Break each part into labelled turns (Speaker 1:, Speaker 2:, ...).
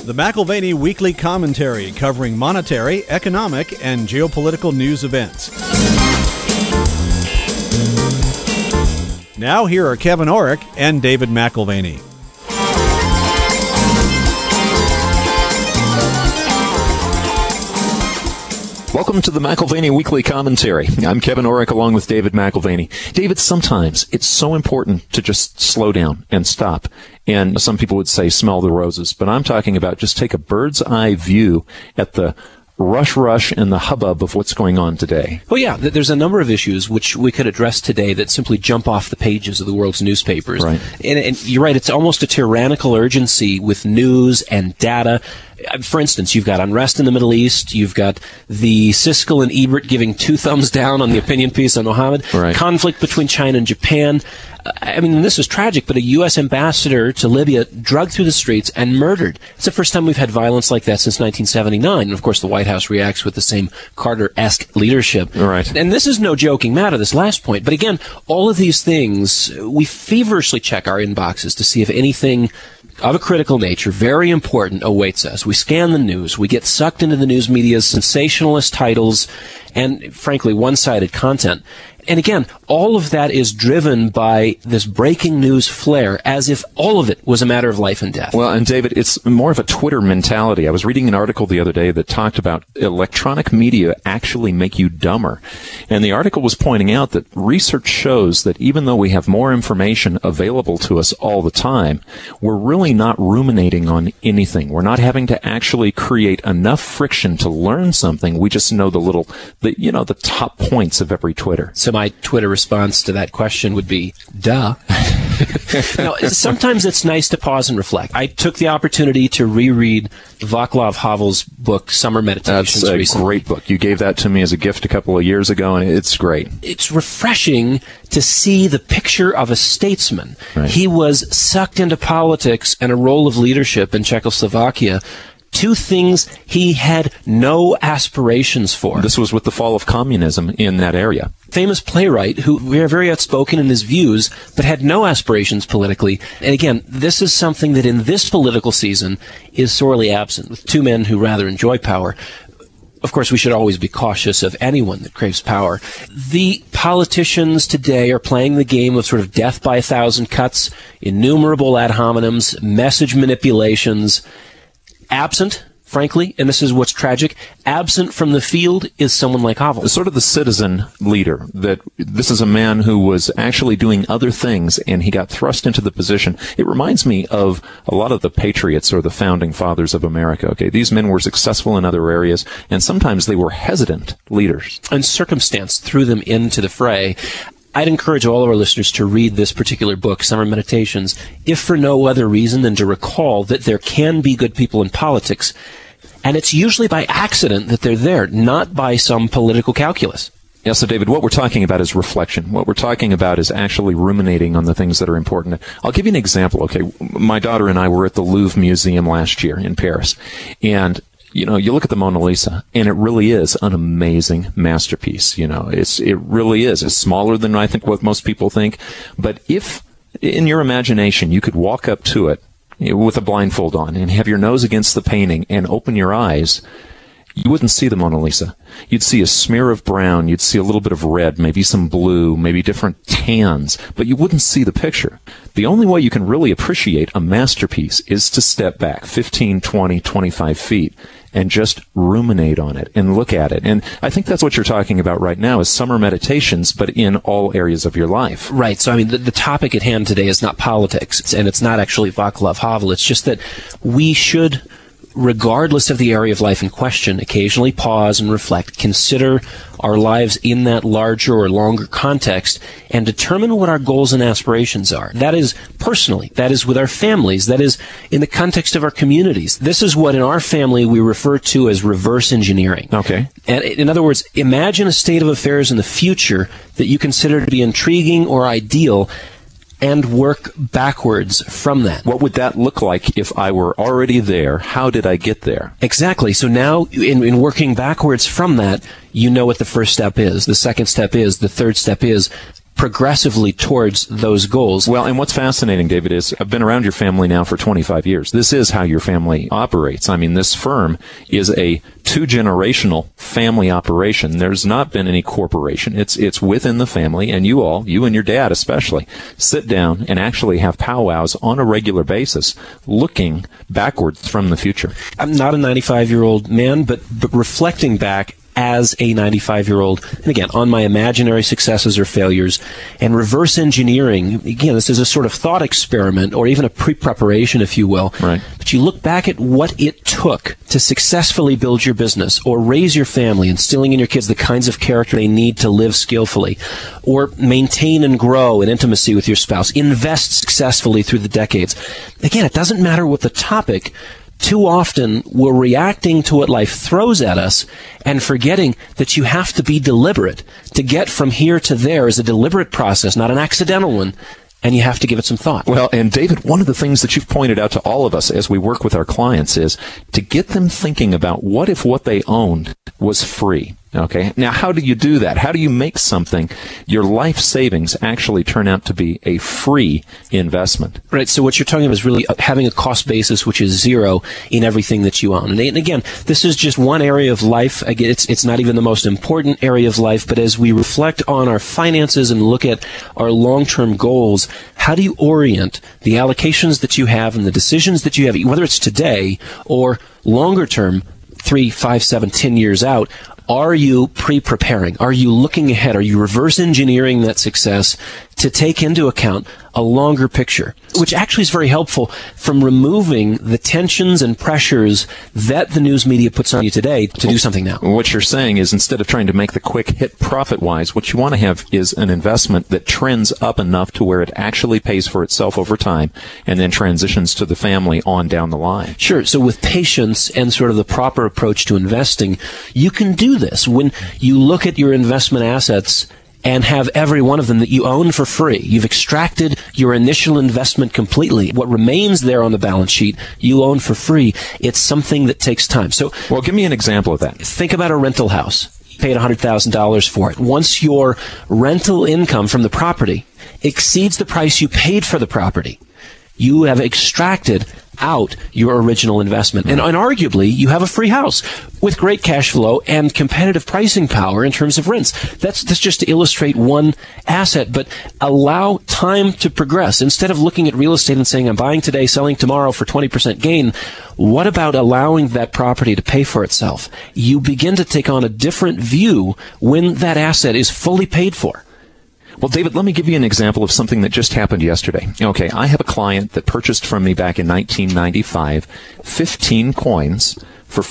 Speaker 1: The McIlvaney Weekly Commentary, covering monetary, economic, and geopolitical news events. Now here are Kevin Orrick and David McIlvaney.
Speaker 2: Welcome to the McIlvaney Weekly Commentary. I'm Kevin Orrick along with David McIlvaney. David, sometimes it's so important to just slow down and stop. And some people would say smell the roses, but I'm talking about just take a bird's eye view at the rush and the hubbub of what's going on today.
Speaker 3: Well, yeah, there's a number of issues which we could address today that simply jump off the pages of the world's newspapers.
Speaker 2: Right.
Speaker 3: And you're right, it's almost a tyrannical urgency with news and data. For instance, you've got unrest in the Middle East, you've got the Siskel and Ebert giving 2 thumbs down on the opinion piece on Mohammed,
Speaker 2: right.
Speaker 3: Conflict between China and Japan. I mean, this is tragic, but a U.S. ambassador to Libya drugged through the streets and murdered. It's the first time we've had violence like that since 1979. And, of course, the White House reacts with the same Carter-esque leadership.
Speaker 2: Right.
Speaker 3: And this is no joking matter, this last point. But, again, all of these things, we feverishly check our inboxes to see if anything of a critical nature, very important, awaits us. We scan the news. We get sucked into the news media's sensationalist titles and, frankly, one-sided content. And again, all of that is driven by this breaking news flare, as if all of it was a matter of life and death.
Speaker 2: Well, and David, it's more of a Twitter mentality. I was reading an article the other day that talked about electronic media actually make you dumber. And the article was pointing out that research shows that even though we have more information available to us all the time, we're really not ruminating on anything. We're not having to actually create enough friction to learn something. We just know the top points of every Twitter.
Speaker 3: So my Twitter response to that question would be, duh. Now, sometimes it's nice to pause and reflect. I took the opportunity to reread Václav Havel's book, Summer Meditations.
Speaker 2: That's a
Speaker 3: recently.
Speaker 2: great book. You gave that to me as a gift a couple of years ago, and it's great.
Speaker 3: It's refreshing to see the picture of a statesman.
Speaker 2: Right.
Speaker 3: He was sucked into politics and a role of leadership in Czechoslovakia, 2 things he had no aspirations for.
Speaker 2: This was with the fall of communism in that area.
Speaker 3: Famous playwright who was very outspoken in his views, but had no aspirations politically. And again, this is something that in this political season is sorely absent, with 2 men who rather enjoy power. Of course, we should always be cautious of anyone that craves power. The politicians today are playing the game of sort of death by 1,000 cuts, innumerable ad hominems, message manipulations. Absent, frankly, and this is what's tragic, absent from the field is someone like Havel.
Speaker 2: Sort of the citizen leader, that this is a man who was actually doing other things and he got thrust into the position. It reminds me of a lot of the patriots or the founding fathers of America. Okay, these men were successful in other areas and sometimes they were hesitant leaders.
Speaker 3: And circumstance threw them into the fray. I'd encourage all of our listeners to read this particular book, Summer Meditations, if for no other reason than to recall that there can be good people in politics, and it's usually by accident that they're there, not by some political calculus.
Speaker 2: Yeah, so David, what we're talking about is reflection. What we're talking about is actually ruminating on the things that are important. I'll give you an example, okay? My daughter and I were at the Louvre Museum last year in Paris, and you look at the Mona Lisa, and it really is an amazing masterpiece. It really is. It's smaller than I think what most people think. But if, in your imagination, you could walk up to it with a blindfold on and have your nose against the painting and open your eyes, you wouldn't see the Mona Lisa. You'd see a smear of brown, you'd see a little bit of red, maybe some blue, maybe different tans, but you wouldn't see the picture. The only way you can really appreciate a masterpiece is to step back 15, 20, 25 feet and just ruminate on it and look at it. And I think that's what you're talking about right now is summer meditations, but in all areas of your life.
Speaker 3: Right. So, I mean, the topic at hand today is not politics, and it's not actually Václav Havel. It's just that we should, regardless of the area of life in question, occasionally pause and reflect, consider our lives in that larger or longer context, and determine what our goals and aspirations are. That is personally, that is with our families, that is in the context of our communities. This is what in our family we refer to as reverse engineering.
Speaker 2: Okay.
Speaker 3: And in other words, imagine a state of affairs in the future that you consider to be intriguing or ideal, and work backwards from that.
Speaker 2: What would that look like if I were already there? How did I get there?
Speaker 3: Exactly. So now, in working backwards from that, you know what the first step is, the second step is, the third step is. progressively towards those goals.
Speaker 2: Well, and what's fascinating, David, is I've been around your family now for 25 years. This is how your family operates. I mean, this firm is a 2-generational family operation. There's not been any corporation. It's within the family, and you and your dad especially, sit down and actually have powwows on a regular basis, looking backwards from the future.
Speaker 3: I'm not a 95-year-old man, but reflecting back as a 95-year-old, and again, on my imaginary successes or failures, and reverse engineering, again, this is a sort of thought experiment, or even a pre-preparation, if you will.
Speaker 2: Right.
Speaker 3: But you look back at what it took to successfully build your business, or raise your family, instilling in your kids the kinds of character they need to live skillfully, or maintain and grow in intimacy with your spouse, invest successfully through the decades. Again, it doesn't matter what the topic. Too often, we're reacting to what life throws at us and forgetting that you have to be deliberate. To get from here to there is a deliberate process, not an accidental one, and you have to give it some thought.
Speaker 2: Well, and David, one of the things that you've pointed out to all of us as we work with our clients is to get them thinking about what if what they owned was free. Okay. Now, how do you do that? How do you make something, your life savings, actually turn out to be a free investment?
Speaker 3: Right. So what you're talking about is really having a cost basis which is zero in everything that you own. And again, this is just one area of life. Again, it's not even the most important area of life, but as we reflect on our finances and look at our long-term goals, how do you orient the allocations that you have and the decisions that you have, whether it's today or longer term, 3, 5, 7, 10 years out? Are you pre-preparing? Are you looking ahead? Are you reverse engineering that success to take into account a longer picture, which actually is very helpful from removing the tensions and pressures that the news media puts on you today to do something now?
Speaker 2: What you're saying is instead of trying to make the quick hit profit-wise, what you want to have is an investment that trends up enough to where it actually pays for itself over time and then transitions to the family on down the line.
Speaker 3: Sure. So with patience and sort of the proper approach to investing, you can do this. When you look at your investment assets and have every one of them that you own for free, you've extracted your initial investment completely. What remains there on the balance sheet, you own for free. It's something that takes time. So,
Speaker 2: well, give me an example of that.
Speaker 3: Think about a rental house. You paid $100,000 for it. Once your rental income from the property exceeds the price you paid for the property, you have extracted out your original investment. And arguably, you have a free house with great cash flow and competitive pricing power in terms of rents. That's just to illustrate one asset, but allow time to progress. Instead of looking at real estate and saying, I'm buying today, selling tomorrow for 20% gain, what about allowing that property to pay for itself? You begin to take on a different view when that asset is fully paid for.
Speaker 2: Well, David, let me give you an example of something that just happened yesterday. Okay, I have a client that purchased from me back in 1995 15 coins for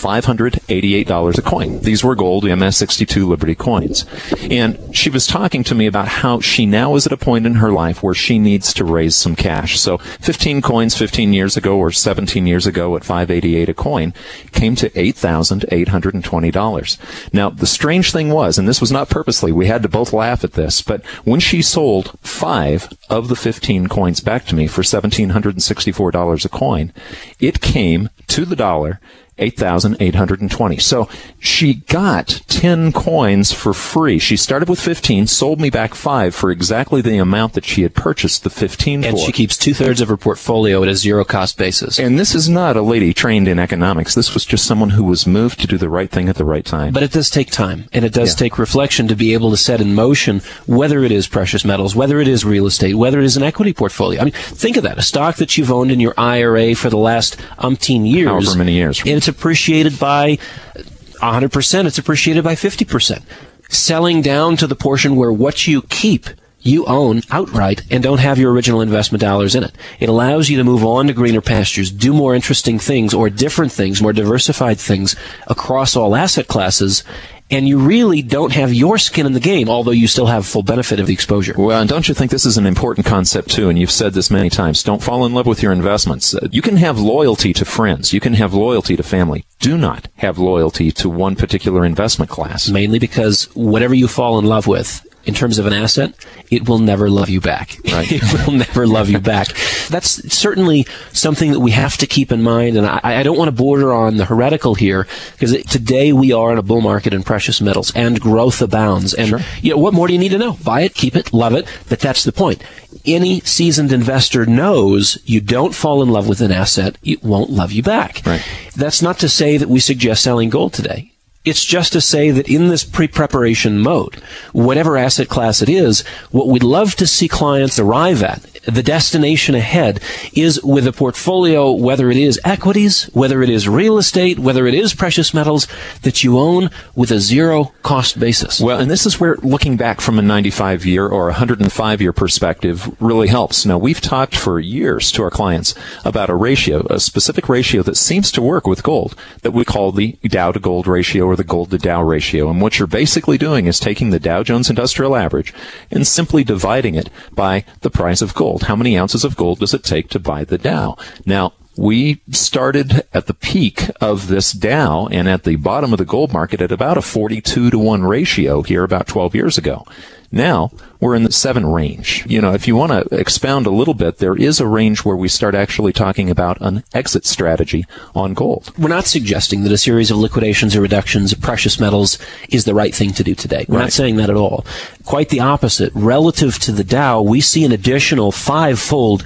Speaker 2: $588 a coin. These were gold MS-62 Liberty coins. And she was talking to me about how she now is at a point in her life where she needs to raise some cash. So 15 coins 15 years ago or 17 years ago at $588 a coin came to $8,820. Now, the strange thing was, and this was not purposely, we had to both laugh at this, but when she sold 5 of the 15 coins back to me for $1,764 a coin, it came to the dollar $8,820. So she got 10 coins for free. She started with 15, sold me back 5 for exactly the amount that she had purchased the 15 for.
Speaker 3: And she keeps 2/3 of her portfolio at a zero-cost basis.
Speaker 2: And this is not a lady trained in economics. This was just someone who was moved to do the right thing at the right time.
Speaker 3: But it does take time, and it does take reflection to be able to set in motion whether it is precious metals, whether it is real estate, whether it is an equity portfolio. I mean, think of that. A stock that you've owned in your IRA for the last umpteen years.
Speaker 2: However many years.
Speaker 3: And it's appreciated by 100%. It's appreciated by 50%. Selling down to the portion where what you keep, you own outright and don't have your original investment dollars in it. It allows you to move on to greener pastures, do more interesting things or different things, more diversified things across all asset classes. And you really don't have your skin in the game, although you still have full benefit of the exposure.
Speaker 2: Well, and don't you think this is an important concept, too? And you've said this many times. Don't fall in love with your investments. You can have loyalty to friends. You can have loyalty to family. Do not have loyalty to one particular investment class.
Speaker 3: Mainly because whatever you fall in love with in terms of an asset, it will never love you back.
Speaker 2: Right.
Speaker 3: It will never love you back. That's certainly something that we have to keep in mind, and I don't want to border on the heretical here, because today we are in a bull market in precious metals, and growth abounds. And what more do you need to know? Buy it, keep it, love it, but that's the point. Any seasoned investor knows you don't fall in love with an asset, it won't love you back.
Speaker 2: Right.
Speaker 3: That's not to say that we suggest selling gold today. It's just to say that in this pre-preparation mode, whatever asset class it is, what we'd love to see clients arrive at, the destination ahead, is with a portfolio, whether it is equities, whether it is real estate, whether it is precious metals, that you own with a zero cost basis.
Speaker 2: Well, and this is where looking back from a 95-year or 105-year perspective really helps. Now, we've talked for years to our clients about a ratio, a specific ratio that seems to work with gold that we call the Dow to gold ratio, or the gold to Dow ratio. And what you're basically doing is taking the Dow Jones Industrial Average and simply dividing it by the price of gold. How many ounces of gold does it take to buy the Dow? Now, we started at the peak of this Dow and at the bottom of the gold market at about a 42-to-1 ratio here about 12 years ago. Now, we're in the 7 range. If you want to expound a little bit, there is a range where we start actually talking about an exit strategy on gold.
Speaker 3: We're not suggesting that a series of liquidations or reductions of precious metals is the right thing to do today. We're not saying that at all. Quite the opposite. Relative to the Dow, we see an additional five-fold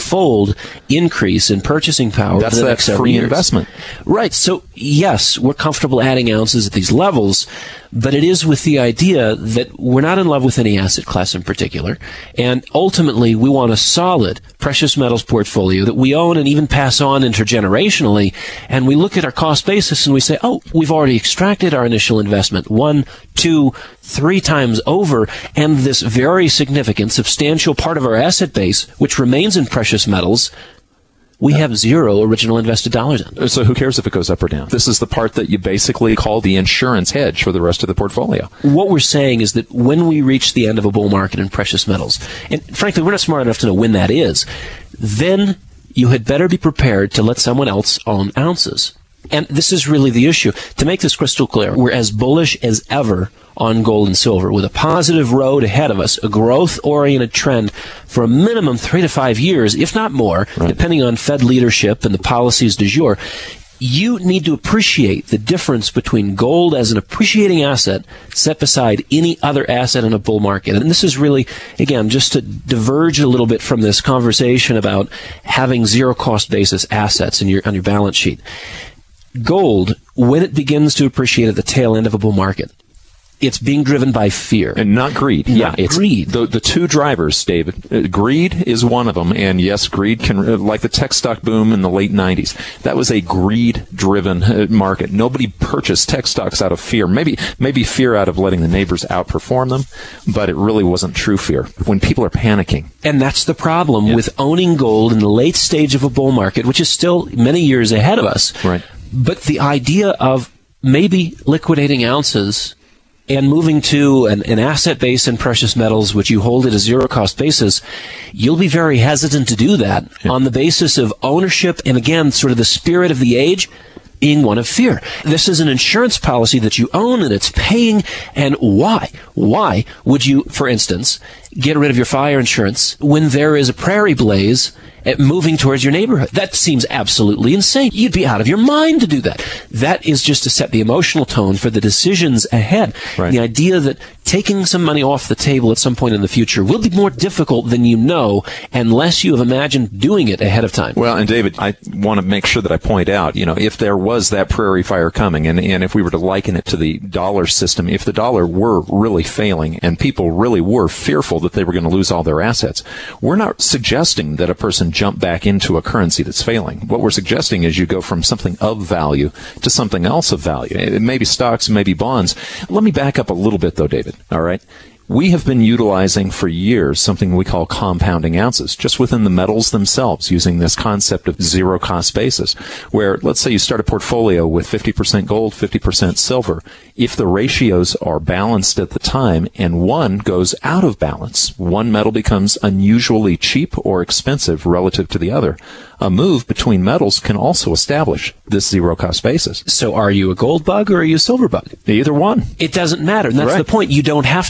Speaker 3: increase in purchasing power.
Speaker 2: That's
Speaker 3: for the
Speaker 2: that
Speaker 3: next
Speaker 2: free
Speaker 3: years.
Speaker 2: Investment.
Speaker 3: Right. So, yes, we're comfortable adding ounces at these levels, but it is with the idea that we're not in love with any asset class in particular, and ultimately we want a solid precious metals portfolio that we own and even pass on intergenerationally, and we look at our cost basis and we say, oh, we've already extracted our initial investment 1, 2, 3 times over, and this very significant, substantial part of our asset base, which remains in precious metals, we have zero original invested dollars in.
Speaker 2: So who cares if it goes up or down? This is the part that you basically call the insurance hedge for the rest of the portfolio.
Speaker 3: What we're saying is that when we reach the end of a bull market in precious metals, and frankly, we're not smart enough to know when that is, then you had better be prepared to let someone else own ounces. And this is really the issue. To make this crystal clear, we're as bullish as ever on gold and silver, with a positive road ahead of us, a growth-oriented trend for a minimum 3 to 5 years, if not more, depending on Fed leadership and the policies du jour. You need to appreciate the difference between gold as an appreciating asset set beside any other asset in a bull market. And this is really, again, just to diverge a little bit from this conversation about having zero-cost basis assets on your balance sheet. Gold, when it begins to appreciate at the tail end of a bull market, it's being driven by fear.
Speaker 2: And not greed.
Speaker 3: It's greed.
Speaker 2: The two drivers, David. Greed is one of them. And yes, greed can, like the tech stock boom in the late 90s, that was a greed-driven market. Nobody purchased tech stocks out of fear. Maybe fear out of letting the neighbors outperform them, but it really wasn't true fear. When people are panicking.
Speaker 3: And that's the problem with owning gold in the late stage of a bull market, which is still many years ahead of us.
Speaker 2: Right.
Speaker 3: But the idea of maybe liquidating ounces and moving to an asset base in precious metals, which you hold at a zero-cost basis, you'll be very hesitant to do that on the basis of ownership and, again, sort of the spirit of the age being one of fear. This is an insurance policy that you own and it's paying. And why? Why would you, for instance, get rid of your fire insurance when there is a prairie blaze moving towards your neighborhood? That seems absolutely insane. You'd be out of your mind to do that. That is just to set the emotional tone for the decisions ahead.
Speaker 2: Right.
Speaker 3: The idea that taking some money off the table at some point in the future will be more difficult than you know unless you have imagined doing it ahead of time.
Speaker 2: Well, and David, I want to make sure that I point out, if there was that prairie fire coming, and if we were to liken it to the dollar system, if the dollar were really failing and people really were fearful that they were going to lose all their assets, we're not suggesting that a person jump back into a currency that's failing. What we're suggesting is you go from something of value to something else of value. It may be stocks, it may be bonds. Let me back up a little bit, though, David. All right? We have been utilizing for years something we call compounding ounces, just within the metals themselves, using this concept of zero-cost basis, where let's say you start a portfolio with 50% gold, 50% silver. If the ratios are balanced at the time and one goes out of balance, one metal becomes unusually cheap or expensive relative to the other, a move between metals can also establish this zero-cost basis.
Speaker 3: So are you a gold bug or are you a silver bug?
Speaker 2: Either one.
Speaker 3: It doesn't matter. And that's the point. You don't have to fall in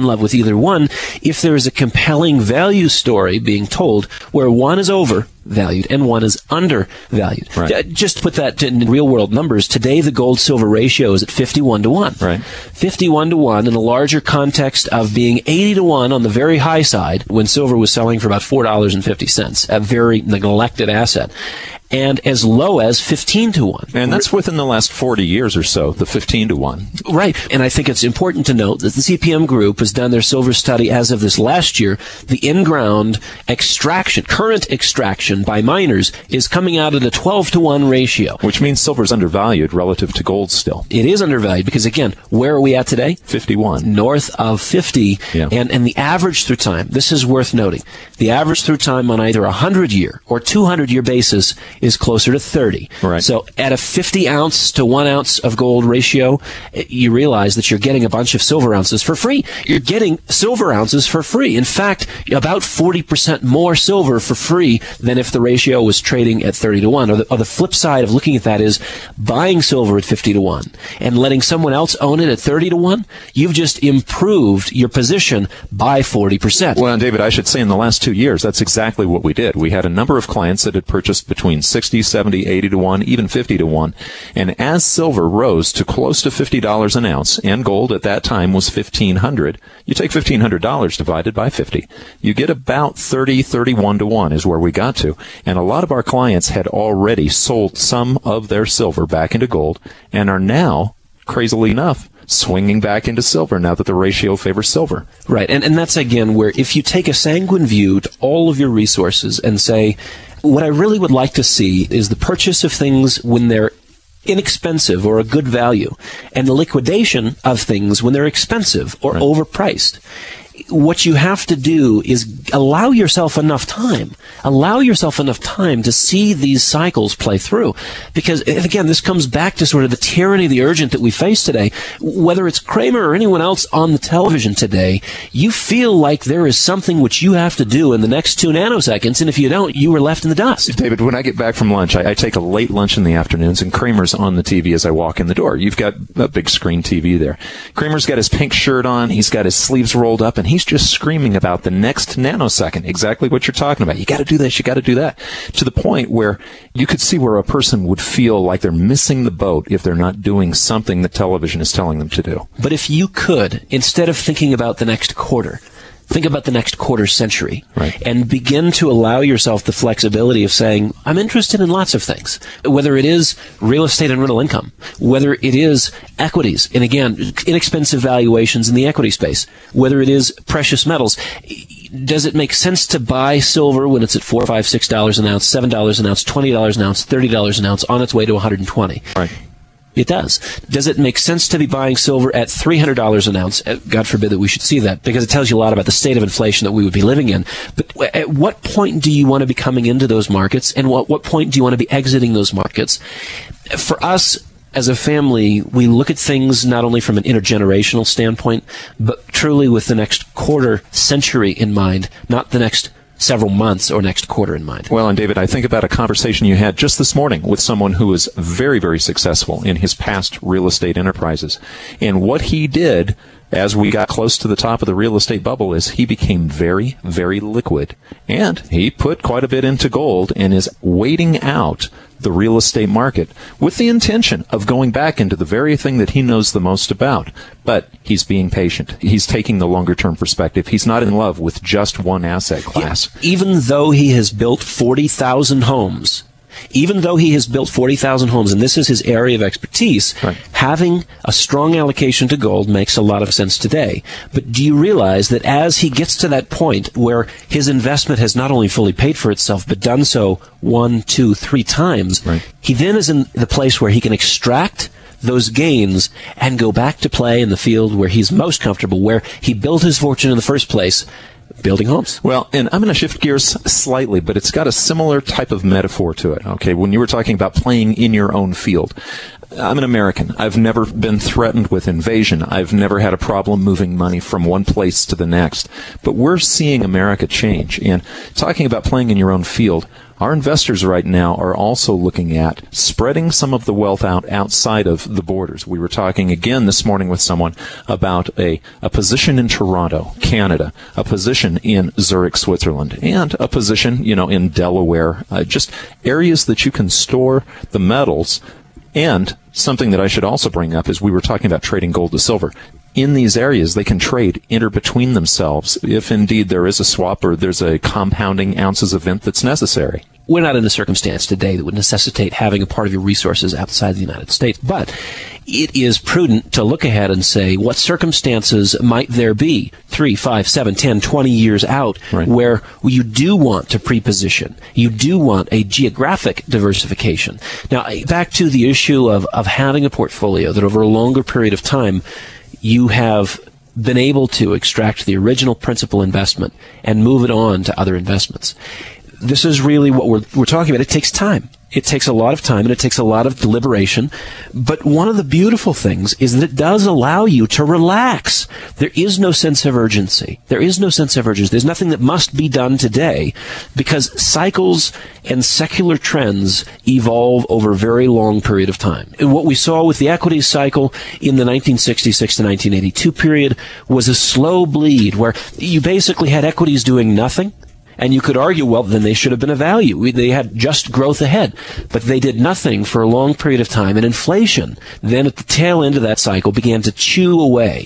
Speaker 3: in love with either one if there is a compelling value story being told where one is overvalued and one is undervalued.
Speaker 2: Right.
Speaker 3: Just to put that in real world numbers, today the gold-silver ratio is at 51 to 1.
Speaker 2: Right.
Speaker 3: 51 to 1 in a larger context of being 80 to 1 on the very high side when silver was selling for about $4.50, a very neglected asset, and as low as 15 to 1.
Speaker 2: And that's within the last 40 years or so, the 15 to 1.
Speaker 3: Right. And I think it's important to note that the CPM Group has done their silver study as of this last year. The in-ground extraction, current extraction by miners, is coming out at a 12 to 1 ratio.
Speaker 2: Which means silver's undervalued relative to gold still.
Speaker 3: It is undervalued because, again, where are we at today?
Speaker 2: 51.
Speaker 3: North of 50.
Speaker 2: Yeah.
Speaker 3: And the average through time, this is worth noting, the average through time on either a 100-year or 200-year basis is closer to 30.
Speaker 2: Right.
Speaker 3: So at a 50 ounce to 1 ounce of gold ratio, you realize that you're getting a bunch of silver ounces for free. You're getting silver ounces for free. In fact, about 40% more silver for free than if the ratio was trading at 30 to 1. Or the flip side of looking at that is buying silver at 50 to 1 and letting someone else own it at 30 to 1. You've just improved your position by 40%.
Speaker 2: Well, David, I should say in the last 2 years, that's exactly what we did. We had a number of clients that had purchased between 60, 70, 80 to 1, even 50 to 1. And as silver rose to close to $50 an ounce, and gold at that time was $1,500, you take $1,500 divided by 50. You get about 30, 31 to 1 is where we got to. And a lot of our clients had already sold some of their silver back into gold and are now, crazily enough, swinging back into silver now that the ratio favors silver.
Speaker 3: Right. And that's, again, where if you take a sanguine view to all of your resources and say, what I really would like to see is the purchase of things when they're inexpensive or a good value, and the liquidation of things when they're expensive or overpriced. What you have to do is allow yourself enough time to see these cycles play through. Because, and again, this comes back to sort of the tyranny of the urgent that we face today. Whether it's Cramer or anyone else on the television today, you feel like there is something which you have to do in the next 2 nanoseconds, and if you don't, you are left in the dust.
Speaker 2: David, when I get back from lunch, I take a late lunch in the afternoons, and Cramer's on the TV as I walk in the door. You've got a big screen TV there. Cramer's got his pink shirt on, he's got his sleeves rolled up, and he's just screaming about the next nanosecond, exactly what you're talking about. You got to do this, you got to do that, to the point where you could see where a person would feel like they're missing the boat if they're not doing something that television is telling them to do.
Speaker 3: But if you could, instead of thinking about the next quarter, think about the next quarter century,
Speaker 2: right,
Speaker 3: and begin to allow yourself the flexibility of saying, I'm interested in lots of things, whether it is real estate and rental income, whether it is equities, and again, inexpensive valuations in the equity space, whether it is precious metals. Does it make sense to buy silver when it's at $4, $5, $6 an ounce, $7 an ounce, $20 an ounce, $30 an ounce, on its way to $120?
Speaker 2: Right.
Speaker 3: It does. Does it make sense to be buying silver at $300 an ounce? God forbid that we should see that, because it tells you a lot about the state of inflation that we would be living in. But at what point do you want to be coming into those markets, and what point do you want to be exiting those markets? For us, as a family, we look at things not only from an intergenerational standpoint, but truly with the next quarter century in mind, not the next several months or next quarter in mind.
Speaker 2: Well, and David, I think about a conversation you had just this morning with someone who was very, very successful in his past real estate enterprises. And what he did as we got close to the top of the real estate bubble is he became very, very liquid. And he put quite a bit into gold and is waiting out the real estate market with the intention of going back into the very thing that he knows the most about. But he's being patient. He's taking the longer-term perspective. He's not in love with just one asset class.
Speaker 3: Yeah, even though he has built 40,000 homes, and this is his area of expertise,
Speaker 2: right,
Speaker 3: having a strong allocation to gold makes a lot of sense today. But do you realize that as he gets to that point where his investment has not only fully paid for itself, but done so 1, 2, 3 times,
Speaker 2: right,
Speaker 3: he then is in the place where he can extract those gains and go back to play in the field where he's most comfortable, where he built his fortune in the first place, building homes.
Speaker 2: Well, and I'm going to shift gears slightly, but it's got a similar type of metaphor to it. Okay, when you were talking about playing in your own field, I'm an American. I've never been threatened with invasion. I've never had a problem moving money from one place to the next. But we're seeing America change. And talking about playing in your own field, our investors right now are also looking at spreading some of the wealth out outside of the borders. We were talking again this morning with someone about a position in Toronto, Canada, a position in Zurich, Switzerland, and a position, in Delaware, just areas that you can store the metals. And something that I should also bring up is we were talking about trading gold to silver. In these areas, they can trade between themselves if indeed there is a swap or there's a compounding ounces event that's necessary.
Speaker 3: We're not in a circumstance today that would necessitate having a part of your resources outside the United States, but it is prudent to look ahead and say, what circumstances might there be 3, 5, 7, 10, 20 years out where you do want to pre-position, you do want a geographic diversification. Now, back to the issue of having a portfolio that over a longer period of time you have been able to extract the original principal investment and move it on to other investments. This is really what we're talking about. It takes time. It takes a lot of time and it takes a lot of deliberation. But one of the beautiful things is that it does allow you to relax. There is no sense of urgency. There's nothing that must be done today because cycles and secular trends evolve over a very long period of time. And what we saw with the equities cycle in the 1966 to 1982 period was a slow bleed where you basically had equities doing nothing. And you could argue, well, then they should have been a value. They had just growth ahead. But they did nothing for a long period of time. And inflation, then at the tail end of that cycle, began to chew away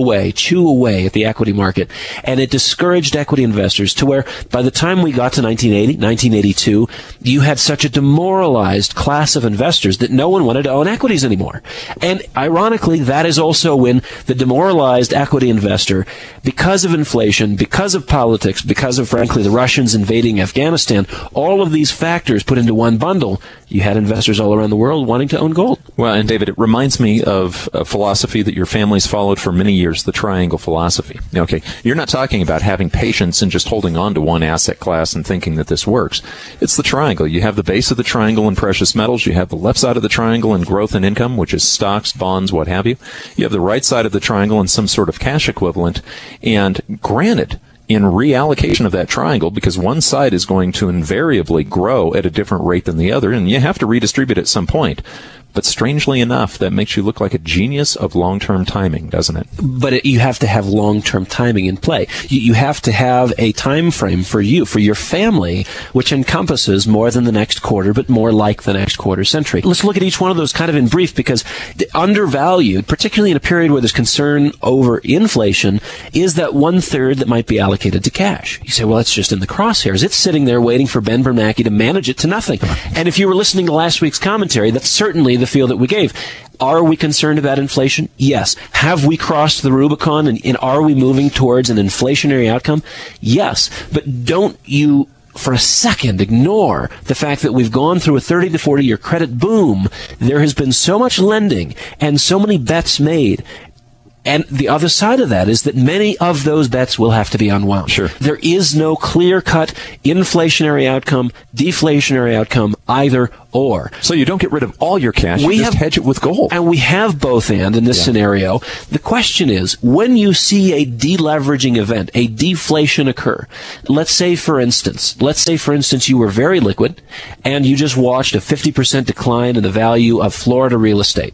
Speaker 3: at the equity market. And it discouraged equity investors to where by the time we got to 1980, 1982, you had such a demoralized class of investors that no one wanted to own equities anymore. And ironically, that is also when the demoralized equity investor, because of inflation, because of politics, because of, frankly, the Russians invading Afghanistan, all of these factors put into one bundle, you had investors all around the world wanting to own gold.
Speaker 2: Well, and David, it reminds me of a philosophy that your family's followed for many years, the triangle philosophy. Okay, you're not talking about having patience and just holding on to one asset class and thinking that this works. It's the triangle. You have the base of the triangle in precious metals. You have the left side of the triangle in growth and income, which is stocks, bonds, what have you. You have the right side of the triangle in some sort of cash equivalent. And granted, in reallocation of that triangle, because one side is going to invariably grow at a different rate than the other, and you have to redistribute at some point. But strangely enough, that makes you look like a genius of long-term timing, doesn't it?
Speaker 3: But you have to have long-term timing in play. You have to have a time frame for you, for your family, which encompasses more than the next quarter, but more like the next quarter century. Let's look at each one of those kind of in brief, because undervalued, particularly in a period where there's concern over inflation, is that 1/3 that might be allocated to cash. You say, well, it's just in the crosshairs. It's sitting there waiting for Ben Bernanke to manage it to nothing. And if you were listening to last week's commentary, that's certainly the feel that we gave. Are we concerned about inflation? Yes. Have we crossed the Rubicon and are we moving towards an inflationary outcome? Yes. But don't you for a second ignore the fact that we've gone through a 30 to 40 year credit boom. There has been so much lending and so many bets made. And the other side of that is that many of those bets will have to be unwound.
Speaker 2: Sure.
Speaker 3: There is no clear-cut inflationary outcome, deflationary outcome, either or.
Speaker 2: So you don't get rid of all your cash, you just hedge it with gold.
Speaker 3: And we have both and in this scenario. The question is, when you see a deleveraging event, a deflation occur, let's say for instance you were very liquid and you just watched a 50% decline in the value of Florida real estate.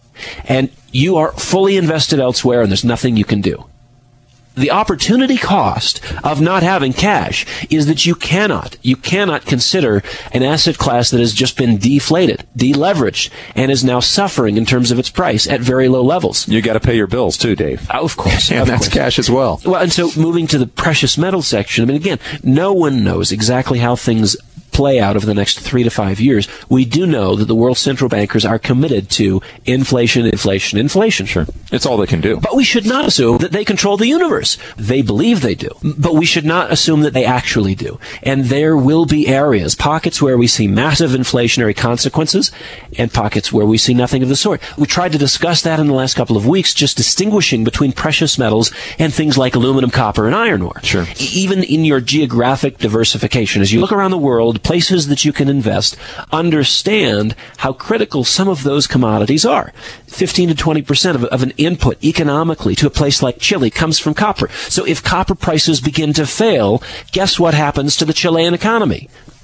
Speaker 3: And you are fully invested elsewhere and there's nothing you can do. The opportunity cost of not having cash is that you cannot consider an asset class that has just been deflated, deleveraged, and is now suffering in terms of its price at very low levels.
Speaker 2: You got to pay your bills too, Dave.
Speaker 3: Of course.
Speaker 2: And that's cash as well.
Speaker 3: Well, and so moving to the precious metal section, I mean, again, no one knows exactly how things play out over the next 3 to 5 years. We do know that the world central bankers are committed to inflation.
Speaker 2: Sure. It's all they can do.
Speaker 3: But we should not assume that they control the universe. They believe they do. But we should not assume that they actually do. And there will be areas, pockets where we see massive inflationary consequences and pockets where we see nothing of the sort. We tried to discuss that in the last couple of weeks, just distinguishing between precious metals and things like aluminum, copper, and iron ore.
Speaker 2: Sure.
Speaker 3: Even in your geographic diversification, as you look around the world, places that you can invest, understand how critical some of those commodities are. 15 to 20% of an input economically to a place like Chile comes from copper. So if copper prices begin to fail, guess what happens to the Chilean economy?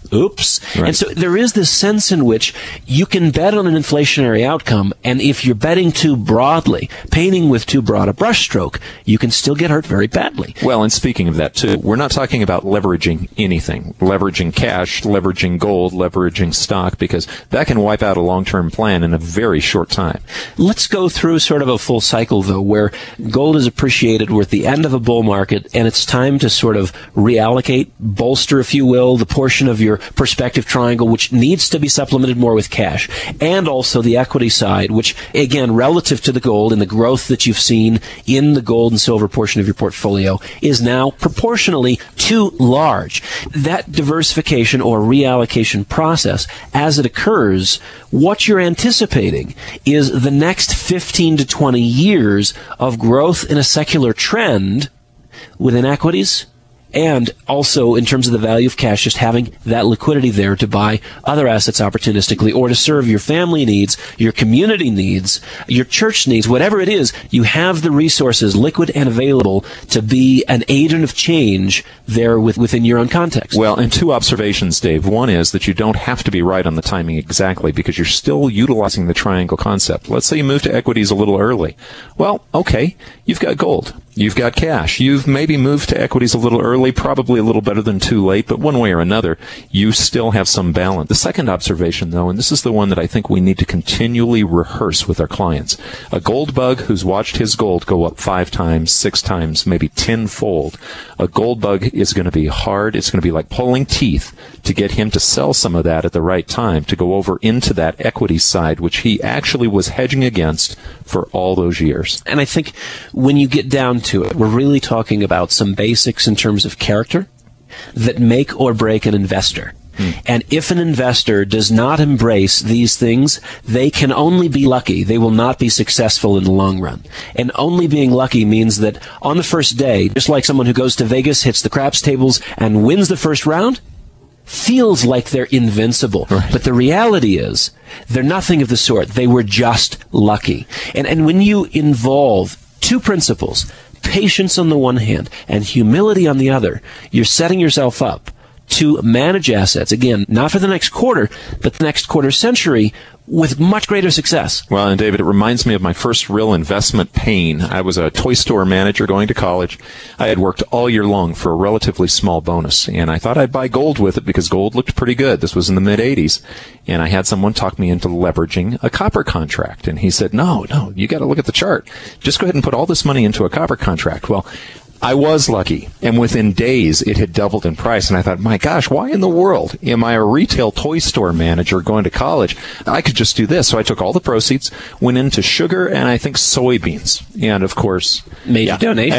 Speaker 3: Oops.
Speaker 2: Right.
Speaker 3: And so there is this sense in which you can bet on an inflationary outcome, and if you're betting too broadly, painting with too broad a brushstroke, you can still get hurt very badly.
Speaker 2: Well, and speaking of that too, we're not talking about leveraging anything, leveraging cash, leveraging gold, leveraging stock, because that can wipe out a long-term plan in a very short time.
Speaker 3: Let's go through sort of a full cycle, though, where gold is appreciated. We're at the end of a bull market, and it's time to sort of reallocate, bolster, if you will, the portion of your perspective triangle, which needs to be supplemented more with cash, and also the equity side, which, again, relative to the gold and the growth that you've seen in the gold and silver portion of your portfolio, is now proportionally too large. That diversification or reallocation process, as it occurs, what you're anticipating is the next 15 to 20 years of growth in a secular trend within equities, and also in terms of the value of cash, just having that liquidity there to buy other assets opportunistically or to serve your family needs, your community needs, your church needs, whatever it is, you have the resources liquid and available to be an agent of change there within your own context.
Speaker 2: Well, and two observations, Dave. One is that you don't have to be right on the timing exactly because you're still utilizing the triangle concept. Let's say you move to equities a little early. Well, okay, you've got gold. You've got cash. You've maybe moved to equities a little early, probably a little better than too late, but one way or another, you still have some balance. The second observation, though, and this is the one that I think we need to continually rehearse with our clients, a gold bug who's watched his gold go up 5 times, 6 times, maybe 10-fold, a gold bug is going to be hard. It's going to be like pulling teeth to get him to sell some of that at the right time, to go over into that equity side, which he actually was hedging against for all those years.
Speaker 3: And I think when you get down to it, we're really talking about some basics in terms of character that make or break an investor. And if an investor does not embrace these things, they can only be lucky. They will not be successful in the long run. And only being lucky means that on the first day, just like someone who goes to Vegas, hits the craps tables, and wins the first round, feels like they're invincible.
Speaker 2: Right.
Speaker 3: But the reality is, they're nothing of the sort. They were just lucky. And when you involve two principles, patience on the one hand and humility on the other, you're setting yourself up to manage assets, again, not for the next quarter, but the next quarter century with much greater success.
Speaker 2: Well, and David, it reminds me of my first real investment pain. I was a toy store manager going to college. I had worked all year long for a relatively small bonus, and I thought I'd buy gold with it because gold looked pretty good. This was in the mid-'80s, and I had someone talk me into leveraging a copper contract, and he said, no, you got to look at the chart. Just go ahead and put all this money into a copper contract. Well, I was lucky, and within days it had doubled in price, and I thought, my gosh, why in the world am I a retail toy store manager going to college? I could just do this. So I took all the proceeds, went into sugar, and I think soybeans, and of course...
Speaker 3: Made your donation.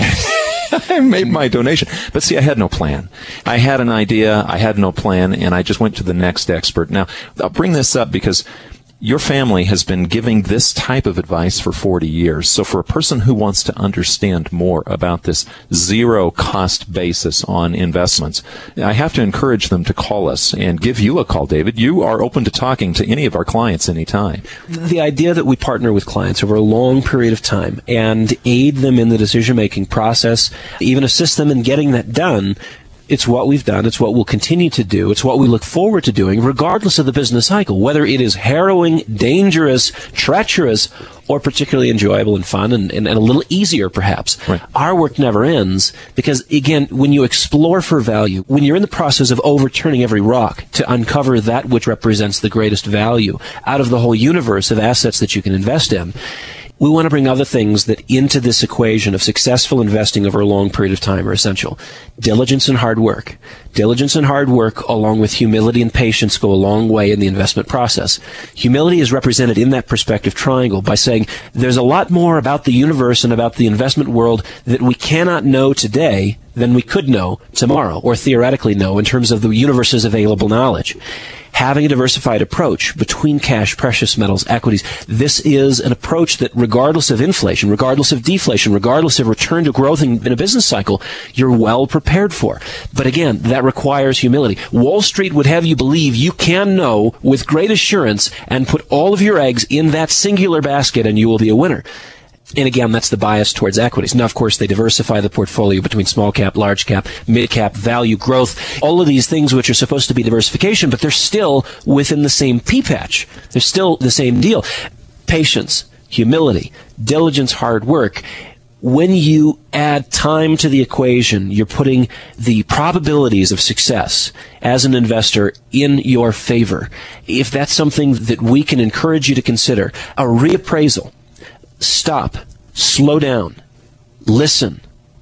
Speaker 2: I made my donation. But see, I had no plan. I had an idea, I had no plan, and I just went to the next expert. Now, I'll bring this up because your family has been giving this type of advice for 40 years. So for a person who wants to understand more about this zero-cost basis on investments, I have to encourage them to call us and give you a call, David. You are open to talking to any of our clients anytime.
Speaker 3: The idea that we partner with clients over a long period of time and aid them in the decision-making process, even assist them in getting that done, it's what we've done. It's what we'll continue to do. It's what we look forward to doing, regardless of the business cycle, whether it is harrowing, dangerous, treacherous, or particularly enjoyable and fun and a little easier, perhaps.
Speaker 2: Right.
Speaker 3: Our work never ends because, again, when you explore for value, when you're in the process of overturning every rock to uncover that which represents the greatest value out of the whole universe of assets that you can invest in, we want to bring other things that into this equation of successful investing over a long period of time are essential. Diligence and hard work. Diligence and hard work, along with humility and patience, go a long way in the investment process. Humility is represented in that perspective triangle by saying there's a lot more about the universe and about the investment world that we cannot know today than we could know tomorrow, or theoretically know in terms of the universe's available knowledge. Having a diversified approach between cash, precious metals, equities, this is an approach that regardless of inflation, regardless of deflation, regardless of return to growth in a business cycle, you're well prepared for. But again, that requires humility. Wall Street would have you believe you can know with great assurance and put all of your eggs in that singular basket and you will be a winner. And again, that's the bias towards equities. Now, of course, they diversify the portfolio between small cap, large cap, mid cap, value, growth, all of these things which are supposed to be diversification, but they're still within the same pea patch. They're still the same deal. Patience, humility, diligence, hard work. When you add time to the equation, you're putting the probabilities of success as an investor in your favor. If that's something that we can encourage you to consider, a reappraisal. Stop, slow down, listen,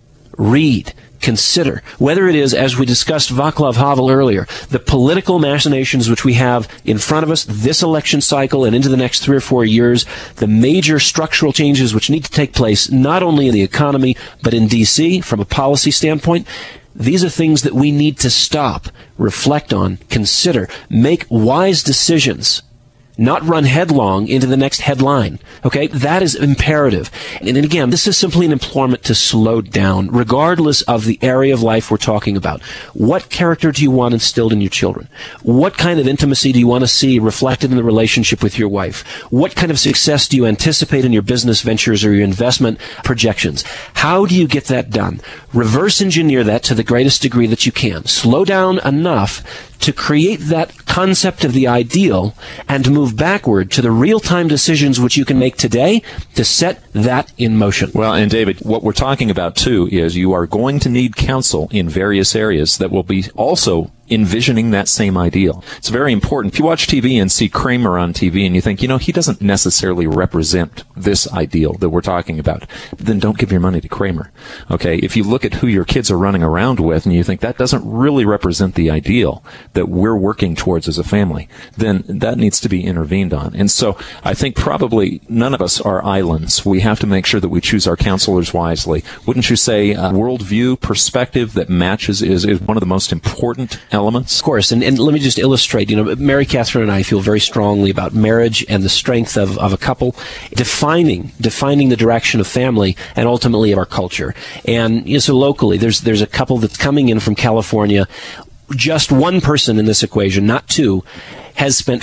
Speaker 3: read, consider. Whether it is, as we discussed Václav Havel earlier, the political machinations which we have in front of us this election cycle and into the next 3 or 4 years, the major structural changes which need to take place not only in the economy but in D.C. from a policy standpoint, these are things that we need to stop, reflect on, consider, make wise decisions. Not run headlong into the next headline. Okay? That is imperative. And again, this is simply an imploration to slow down, regardless of the area of life we're talking about. What character do you want instilled in your children? What kind of intimacy do you want to see reflected in the relationship with your wife? What kind of success do you anticipate in your business ventures or your investment projections? How do you get that done? Reverse engineer that to the greatest degree that you can. Slow down enough to create that concept of the ideal and move backward to the real-time decisions which you can make today to set that in motion.
Speaker 2: Well, and David, what we're talking about, too, is you are going to need counsel in various areas that will be also envisioning that same ideal. It's very important. If you watch TV and see Kramer on TV and you think, he doesn't necessarily represent this ideal that we're talking about, then don't give your money to Kramer. Okay? If you look at who your kids are running around with and you think that doesn't really represent the ideal that we're working towards as a family, then that needs to be intervened on. And so I think probably none of us are islands. We have to make sure that we choose our counselors wisely. Wouldn't you say a worldview perspective that matches is one of the most important elements?
Speaker 3: Of course, and let me just illustrate, Mary Catherine and I feel very strongly about marriage and the strength of a couple, defining the direction of family and ultimately of our culture. And so locally, there's a couple that's coming in from California, just one person in this equation, not two, has spent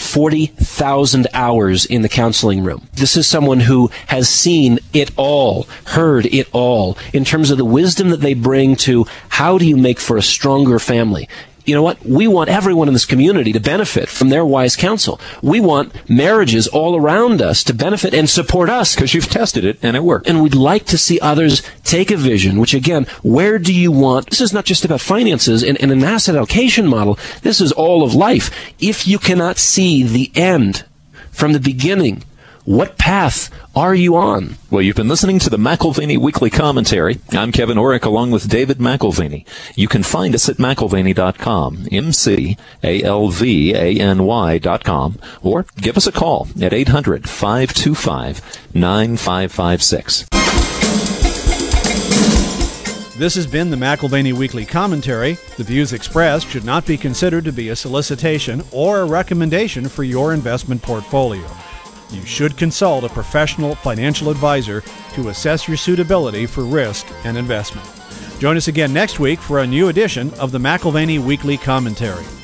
Speaker 3: 40,000 hours in the counseling room. This is someone who has seen it all, heard it all, in terms of the wisdom that they bring to how do you make for a stronger family. You know what? We want everyone in this community to benefit from their wise counsel. We want marriages all around us to benefit and support us.
Speaker 2: Because you've tested it and it worked.
Speaker 3: And we'd like to see others take a vision, which again, where do you want? This is not just about finances and an asset allocation model. This is all of life. If you cannot see the end from the beginning, what path are you on?
Speaker 2: Well, you've been listening to the McAlvany Weekly Commentary. I'm Kevin Orrick along with David McAlvany. You can find us at McAlvany.com, McAlvany.com, or give us a call at 800-525-9556.
Speaker 1: This has been the McAlvany Weekly Commentary. The views expressed should not be considered to be a solicitation or a recommendation for your investment portfolio. You should consult a professional financial advisor to assess your suitability for risk and investment. Join us again next week for a new edition of the McAlvany Weekly Commentary.